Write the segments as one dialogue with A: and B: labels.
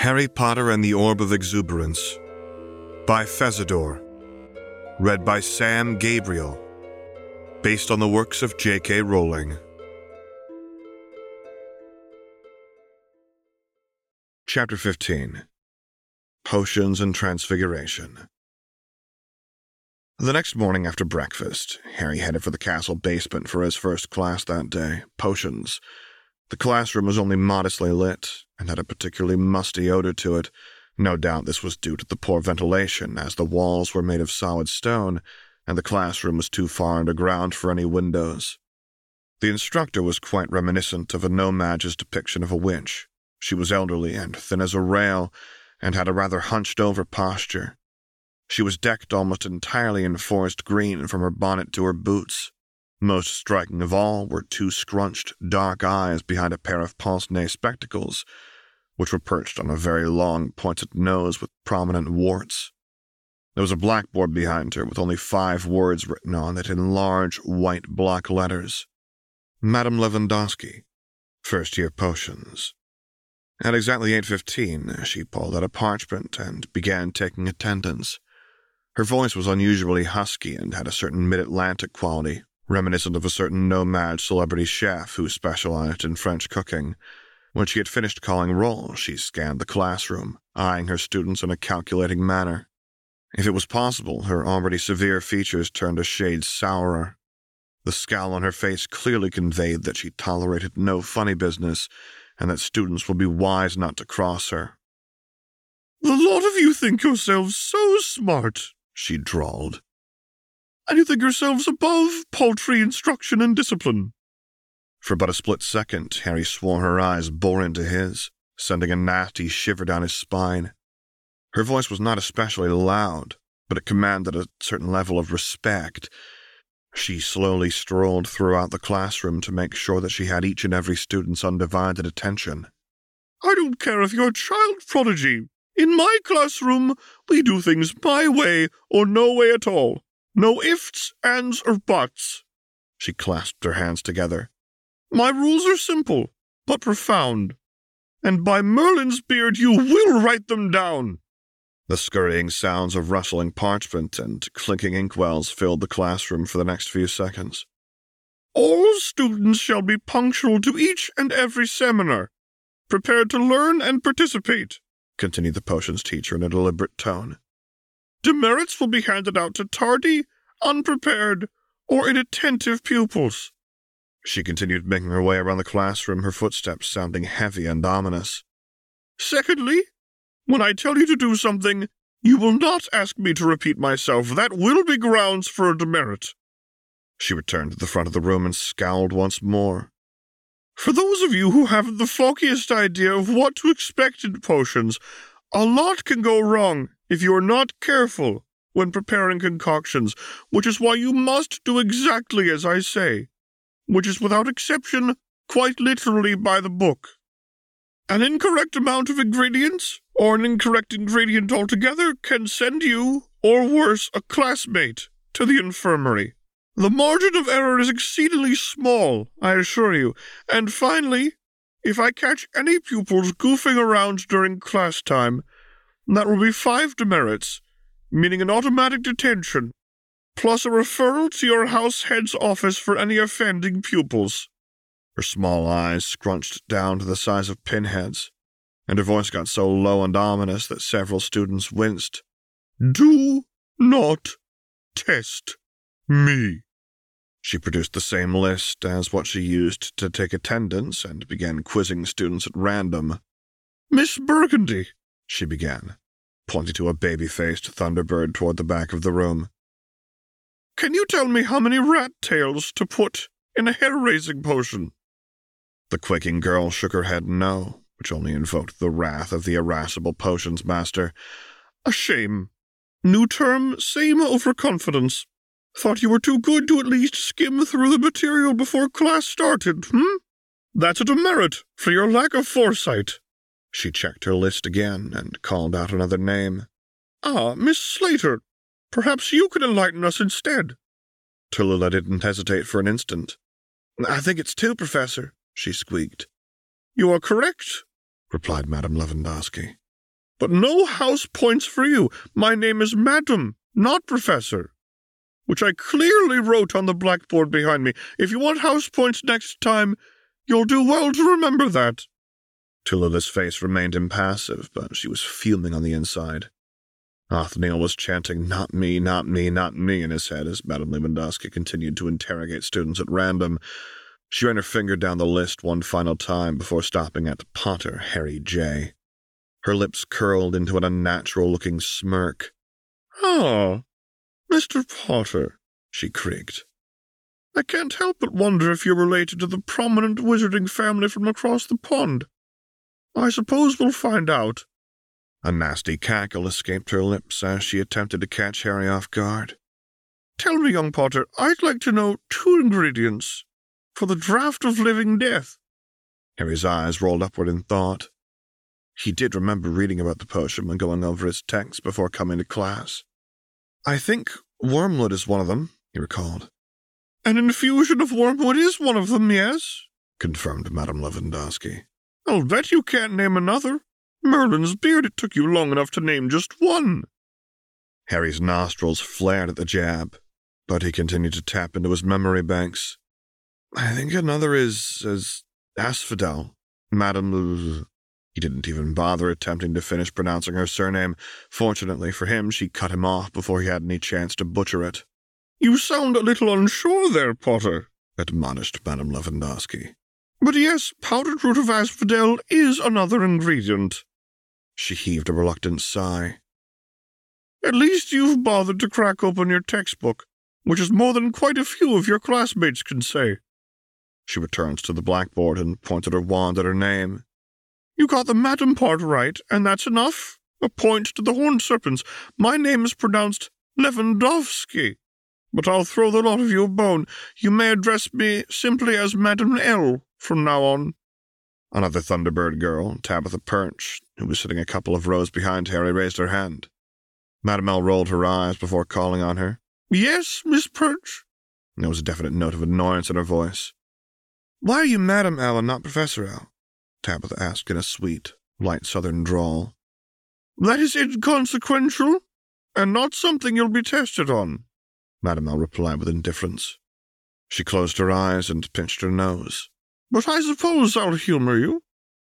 A: Harry Potter and the Orb of Exuberance by Fezador. Read by Sam Gabriel. Based on the works of J.K. Rowling. Chapter 15. Potions and Transfiguration. The next morning after breakfast, Harry headed for the castle basement for his first class that day, potions. The classroom was only modestly lit, and had a particularly musty odor to it. No doubt this was due to the poor ventilation, as the walls were made of solid stone, and the classroom was too far underground for any windows. The instructor was quite reminiscent of a No-Maj's depiction of a witch. She was elderly and thin as a rail, and had a rather hunched-over posture. She was decked almost entirely in forest green from her bonnet to her boots. Most striking of all were two scrunched, dark eyes behind a pair of pince-nez spectacles, which were perched on a very long, pointed nose with prominent warts. There was a blackboard behind her with only 5 words written on it in large, white block letters. Madame Lewandowski, first-year potions. At exactly 8:15, she pulled out a parchment and began taking attendance. Her voice was unusually husky and had a certain mid-Atlantic quality, reminiscent of a certain No-Maj celebrity chef who specialized in French cooking. When she had finished calling roll, she scanned the classroom, eyeing her students in a calculating manner. If it was possible, her already severe features turned a shade sourer. The scowl on her face clearly conveyed that she tolerated no funny business, and that students would be wise not to cross her. "The lot of you think yourselves so smart," she drawled. "And you think yourselves above paltry instruction and discipline." For but a split second, Harry swore her eyes bore into his, sending a nasty shiver down his spine. Her voice was not especially loud, but it commanded a certain level of respect. She slowly strolled throughout the classroom to make sure that she had each and every student's undivided attention. "I don't care if you're a child prodigy. In my classroom, we do things my way or no way at all. No ifs, ands, or buts." She clasped her hands together. "My rules are simple, but profound. And by Merlin's beard, you will write them down." The scurrying sounds of rustling parchment and clinking inkwells filled the classroom for the next few seconds. "All students shall be punctual to each and every seminar, prepared to learn and participate," continued the potions teacher in a deliberate tone. "Demerits will be handed out to tardy, unprepared, or inattentive pupils." She continued making her way around the classroom, her footsteps sounding heavy and ominous. "Secondly, when I tell you to do something, you will not ask me to repeat myself. That will be grounds for a demerit." She returned to the front of the room and scowled once more. "For those of you who haven't the foggiest idea of what to expect in potions, a lot can go wrong if you are not careful when preparing concoctions, which is why you must do exactly as I say, which is without exception quite literally by the book. An incorrect amount of ingredients, or an incorrect ingredient altogether, can send you, or worse, a classmate, to the infirmary. The margin of error is exceedingly small, I assure you. And finally, if I catch any pupils goofing around during class time, that will be 5 demerits, meaning an automatic detention, plus a referral to your house head's office for any offending pupils." Her small eyes scrunched down to the size of pinheads, and her voice got so low and ominous that several students winced. "Do not test me." She produced the same list as what she used to take attendance and began quizzing students at random. "Miss Burgundy," she began, pointing to a baby-faced Thunderbird toward the back of the room. "Can you tell me how many rat tails to put in a hair-raising potion?" The quaking girl shook her head no, which only invoked the wrath of the irascible potions master. "A shame. New term, same overconfidence. Thought you were too good to at least skim through the material before class started, That's a demerit for your lack of foresight." She checked her list again and called out another name. "Ah, Miss Slater. Perhaps you could enlighten us instead." Tallulah didn't hesitate for an instant. "I think it's 2, Professor," she squeaked. "You are correct," replied Madame Lewandowski. But no house points for you. My name is Madam, not Professor, which I clearly wrote on the blackboard behind me. If you want house points next time, you'll do well to remember that." Tallulah's face remained impassive, but she was fuming on the inside. Othniel was chanting, "Not me, not me, not me," in his head as Madame Lewandowski continued to interrogate students at random. She ran her finger down the list one final time before stopping at Potter Harry J. Her lips curled into an unnatural-looking smirk. "Ah, Mr. Potter," she creaked. "I can't help but wonder if you're related to the prominent wizarding family from across the pond. I suppose we'll find out." A nasty cackle escaped her lips as she attempted to catch Harry off guard. "Tell me, young Potter, I'd like to know 2 ingredients for the draught of living death." Harry's eyes rolled upward in thought. He did remember reading about the potion when going over his text before coming to class. "I think wormwood is one of them," he recalled. "An infusion of wormwood is one of them, yes," confirmed Madame Lewandowski. "I'll bet you can't name another. Merlin's beard, it took you long enough to name just one." Harry's nostrils flared at the jab, but he continued to tap into his memory banks. "I think another is asphodel, Madame..." He didn't even bother attempting to finish pronouncing her surname. Fortunately for him, she cut him off before he had any chance to butcher it. "You sound a little unsure there, Potter," admonished Madame Lewandowski. "But yes, powdered root of asphodel is another ingredient." She heaved a reluctant sigh. "At least you've bothered to crack open your textbook, which is more than quite a few of your classmates can say." She returns to the blackboard and pointed her wand at her name. "You got the Madam part right, and that's enough. A point to the Horned Serpents. My name is pronounced Lewandowski, but I'll throw the lot of you a bone. You may address me simply as Madam L from now on." Another Thunderbird girl, Tabitha Perch, who was sitting a couple of rows behind Harry, raised her hand. Madame L rolled her eyes before calling on her. "Yes, Miss Perch?" There was a definite note of annoyance in her voice. "Why are you Madame L and not Professor L?" Tabitha asked in a sweet, light southern drawl. "That is inconsequential, and not something you'll be tested on," Madame L replied with indifference. She closed her eyes and pinched her nose. "But I suppose I'll humor you.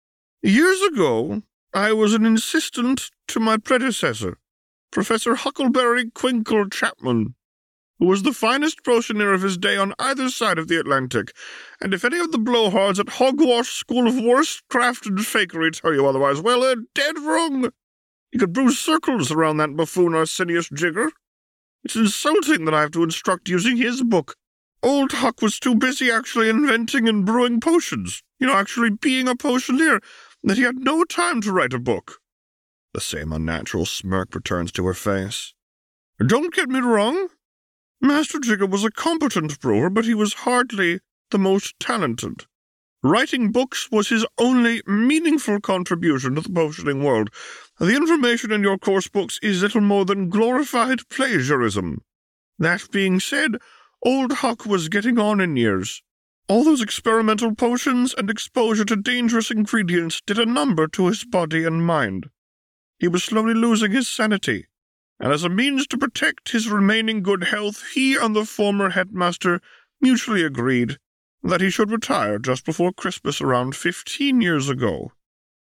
A: Years ago, I was an assistant to my predecessor, Professor Huckleberry Quinkle Chapman, who was the finest potioneer of his day on either side of the Atlantic, and if any of the blowhards at Hogwash School of Worst Craft and Fakery tell you otherwise, well, they're dead wrong. He could brew circles around that buffoon Arsenius Jigger. It's insulting that I have to instruct using his book. Old Huck was too busy actually inventing and brewing potions, actually being a potioneer, that he had no time to write a book." The same unnatural smirk returns to her face. "Don't get me wrong. Master Jigger was a competent brewer, but he was hardly the most talented. Writing books was his only meaningful contribution to the potioning world. The information in your course books is little more than glorified plagiarism. That being said, Old Huck was getting on in years. All those experimental potions and exposure to dangerous ingredients did a number to his body and mind. He was slowly losing his sanity, and as a means to protect his remaining good health, he and the former headmaster mutually agreed that he should retire just before Christmas around 15 years ago.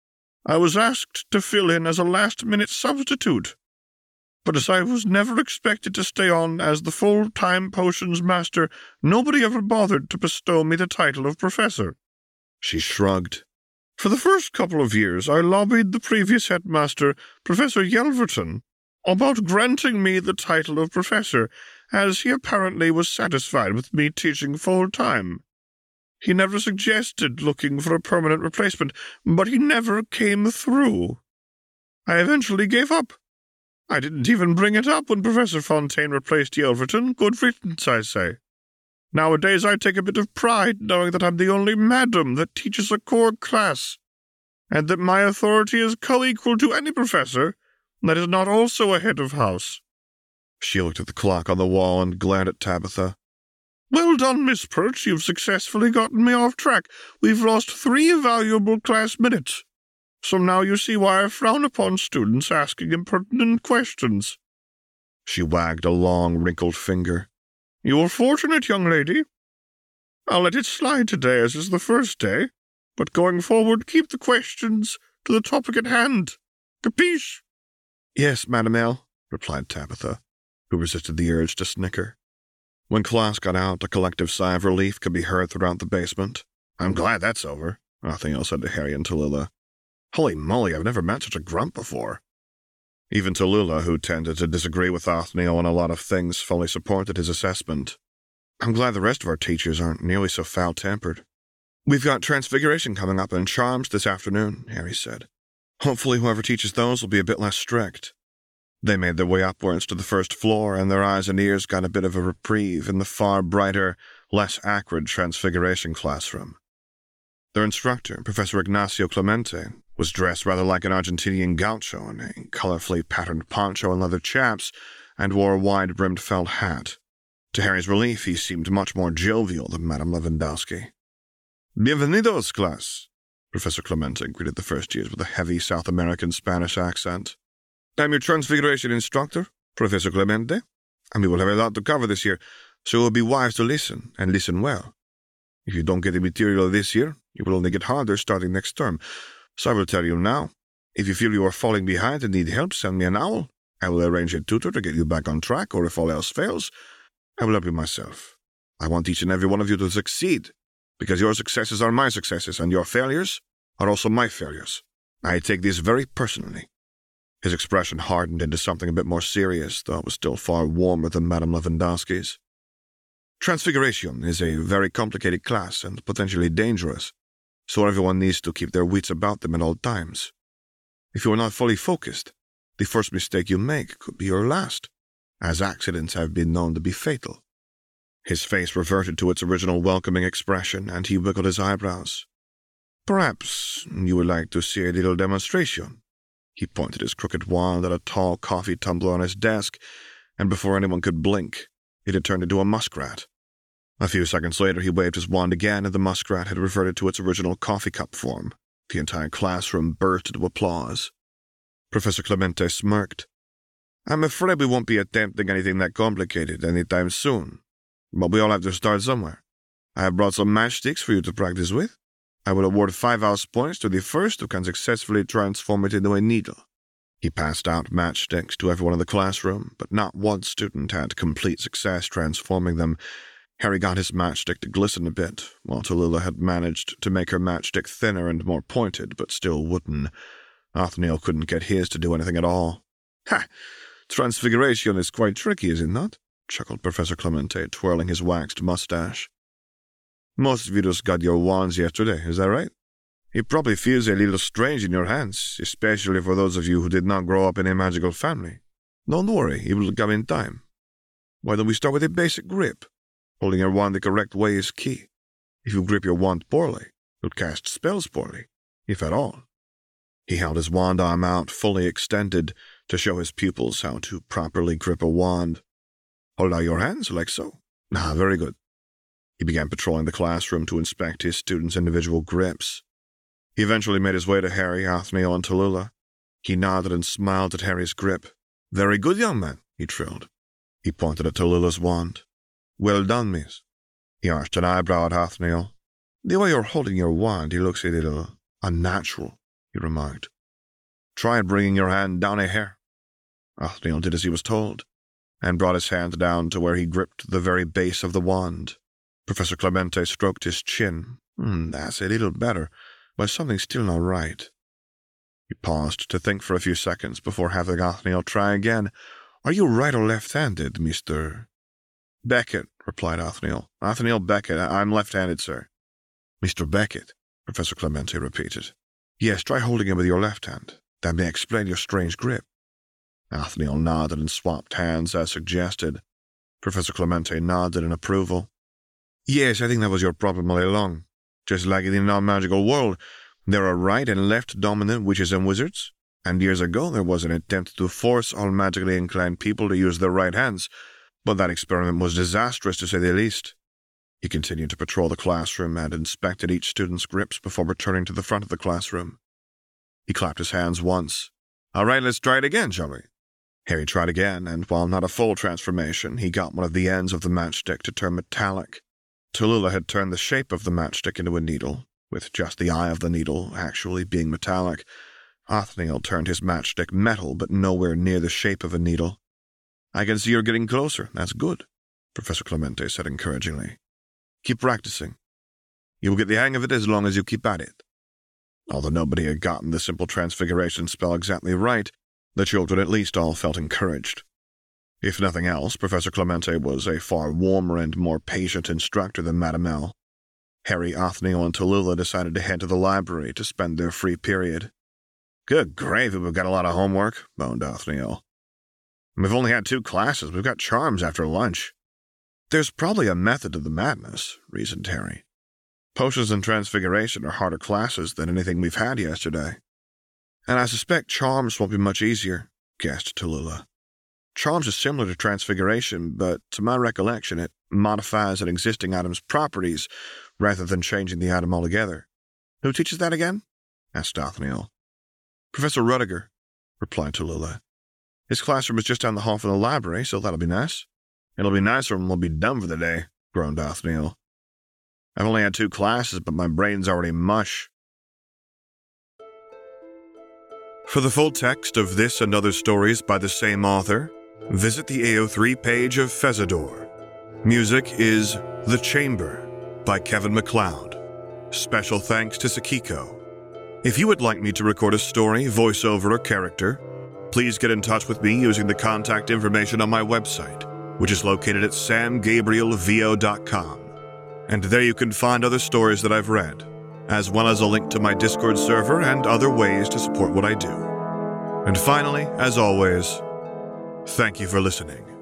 A: I was asked to fill in as a last-minute substitute, but as I was never expected to stay on as the full-time potions master, nobody ever bothered to bestow me the title of professor." She shrugged. "For the first couple of years, I lobbied the previous headmaster, Professor Yelverton, about granting me the title of professor, as he apparently was satisfied with me teaching full-time. He never suggested looking for a permanent replacement, but he never came through. I eventually gave up. I didn't even bring it up when Professor Fontaine replaced Yelverton. Good riddance, I say. Nowadays I take a bit of pride knowing that I'm the only madam that teaches a core class, and that my authority is co-equal to any professor that is not also a head of house." She looked at the clock on the wall and glared at Tabitha. "Well done, Miss Perch. You've successfully gotten me off track. We've lost 3 valuable class minutes. So now you see why I frown upon students asking impertinent questions." She wagged a long, wrinkled finger. "You are fortunate, young lady. I'll let it slide today as is the first day, but going forward keep the questions to the topic at hand. Capiche?" "Yes, Madame," replied Tabitha, who resisted the urge to snicker. When class got out, a collective sigh of relief could be heard throughout the basement. "I'm glad that's over," Othniel said to Harry and Tallulah. "Holy moly, I've never met such a grump before." Even Tallulah, who tended to disagree with Othniel on a lot of things, fully supported his assessment. "I'm glad the rest of our teachers aren't nearly so foul-tempered." "We've got Transfiguration coming up and Charms this afternoon," Harry said. "Hopefully whoever teaches those will be a bit less strict." They made their way upwards to the first floor, and their eyes and ears got a bit of a reprieve in the far brighter, less acrid Transfiguration classroom. Their instructor, Professor Ignacio Clemente, was dressed rather like an Argentinian gaucho in a colorfully patterned poncho and leather chaps, and wore a wide-brimmed felt hat. To Harry's relief, he seemed much more jovial than Madame Lewandowski. "Bienvenidos, class," Professor Clemente greeted the first years with a heavy South American Spanish accent. "I'm your Transfiguration instructor, Professor Clemente, and we will have a lot to cover this year, so it will be wise to listen, and listen well. If you don't get the material this year, it will only get harder starting next term. So I will tell you now, if you feel you are falling behind and need help, send me an owl. I will arrange a tutor to get you back on track, or if all else fails, I will help you myself. I want each and every one of you to succeed, because your successes are my successes, and your failures are also my failures. I take this very personally." His expression hardened into something a bit more serious, though it was still far warmer than Madame Lewandowski's. "Transfiguration is a very complicated class and potentially dangerous, so everyone needs to keep their wits about them at all times. If you are not fully focused, the first mistake you make could be your last, as accidents have been known to be fatal." His face reverted to its original welcoming expression, and he wiggled his eyebrows. "Perhaps you would like to see a little demonstration." He pointed his crooked wand at a tall coffee tumbler on his desk, and before anyone could blink, it had turned into a muskrat. A few seconds later, he waved his wand again, and the muskrat had reverted to its original coffee cup form. The entire classroom burst into applause. Professor Clemente smirked. "I'm afraid we won't be attempting anything that complicated anytime soon, but we all have to start somewhere. I have brought some matchsticks for you to practice with. I will award 5 house points to the first who can successfully transform it into a needle." He passed out matchsticks to everyone in the classroom, but not one student had complete success transforming them. Harry got his matchstick to glisten a bit, while Tallulah had managed to make her matchstick thinner and more pointed, but still wooden. Othniel couldn't get his to do anything at all. "Ha! Transfiguration is quite tricky, is it not?" chuckled Professor Clemente, twirling his waxed mustache. "Most of you just got your wands yesterday, is that right? It probably feels a little strange in your hands, especially for those of you who did not grow up in a magical family. Don't worry, it will come in time. Why don't we start with a basic grip? Holding your wand the correct way is key. If you grip your wand poorly, you'll cast spells poorly, if at all." He held his wand arm out, fully extended, to show his pupils how to properly grip a wand. "Hold out your hands, like so. Ah, very good." He began patrolling the classroom to inspect his students' individual grips. He eventually made his way to Harry, Othniel, and Tallulah. He nodded and smiled at Harry's grip. "Very good, young man," he trilled. He pointed at Tallulah's wand. "Well done, miss." He arched an eyebrow at Othniel. "The way you're holding your wand, it looks a little unnatural," he remarked. "Try bringing your hand down a hair." Othniel did as he was told, and brought his hand down to where he gripped the very base of the wand. Professor Clemente stroked his chin. That's a little better, but something's still not right." He paused to think for a few seconds before having Othniel try again. "Are you right or left-handed, Mr. "Beckett," replied Othniel. "Othniel Beckett. I'm left-handed, sir." "Mr. Beckett," Professor Clemente repeated. "Yes, try holding it with your left hand. That may explain your strange grip." Othniel nodded and swapped hands as suggested. Professor Clemente nodded in approval. "Yes, I think that was your problem all along. Just like in the non-magical world, there are right and left dominant witches and wizards, and years ago there was an attempt to force all magically inclined people to use their right hands, but that experiment was disastrous, to say the least." He continued to patrol the classroom and inspected each student's grips before returning to the front of the classroom. He clapped his hands once. All right, let's try it again, shall we? Harry tried again, and while not a full transformation, he got one of the ends of the matchstick to turn metallic. Tallulah had turned the shape of the matchstick into a needle, with just the eye of the needle actually being metallic. Othniel turned his matchstick metal, but nowhere near the shape of a needle. I can see you're getting closer. That's good, Professor Clemente said encouragingly. Keep practicing. You will get the hang of it as long as you keep at it. Although nobody had gotten the simple transfiguration spell exactly right, the children at least all felt encouraged. If nothing else, Professor Clemente was a far warmer and more patient instructor than Madame L. Harry, Othniel, and Tallulah decided to head to the library to spend their free period. Good gravy, we've got a lot of homework, moaned Othniel. We've only had 2 classes. We've got charms after lunch. There's probably a method to the madness, reasoned Harry. Potions and Transfiguration are harder classes than anything we've had yesterday. And I suspect charms won't be much easier, guessed Tallulah. Charms is similar to Transfiguration, but to my recollection it modifies an existing item's properties rather than changing the item altogether. Who teaches that again? Asked Othniel. Professor Rudiger, replied Tallulah. His classroom is just down the hall from the library, so that'll be nice. It'll be nicer when we'll be done for the day, groaned Othniel. I've only had 2 classes, but my brain's already mush. For the full text of this and other stories by the same author, visit the AO3 page of Fezador. Music is The Chamber by Kevin MacLeod. Special thanks to Sakiko. If you would like me to record a story, voiceover, or character, please get in touch with me using the contact information on my website, which is located at samgabrielvo.com. And there you can find other stories that I've read, as well as a link to my Discord server and other ways to support what I do. And finally, as always, thank you for listening.